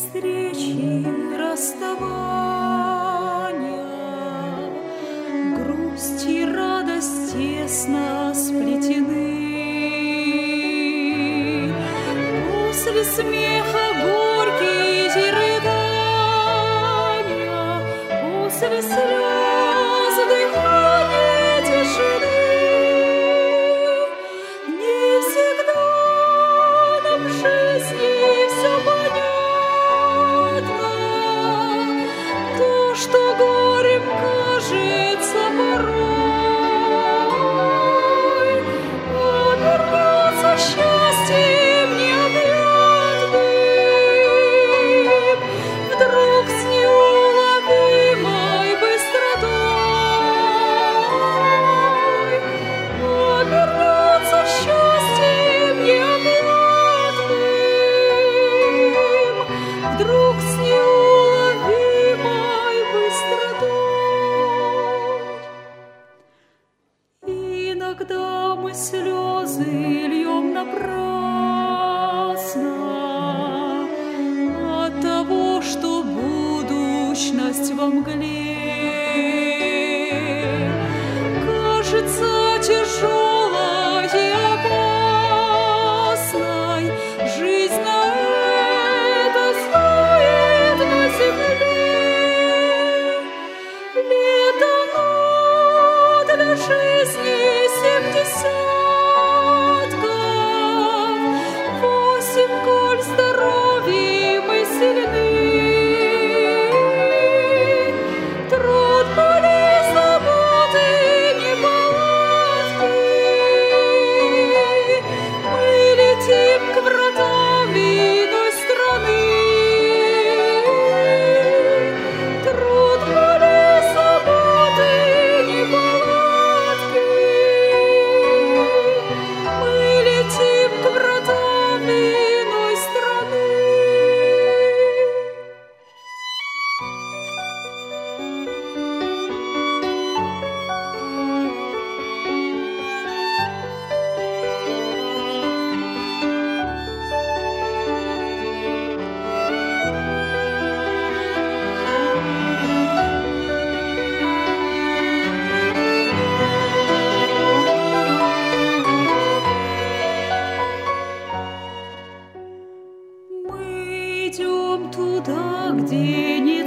встречи, расставания, грусть и радость тесно сплетены. После смеха горькие рыдания, после слез дыхание тишины. Не всегда нам в жизни все понятно, то, что горем кажется порой, обернется счастьем необъятным, вдруг с неуловимой быстротой, обернется счастьем необъятным, вдруг с неуловимой быстротой. Иногда мы слезы льем напрасно от того, что будущность во мгле кажется тяжелой и опасной. Жизнь на это знает на земле. Лет дано для жизни 70, 8, коль здоровьем и сильны. Труд, болезнь, заботы, неполадки. Мы летим к вратам иной страны. Труд, болезнь, заботы, неполадки. Мы летим к вратам иной страны. Мы идем туда, где не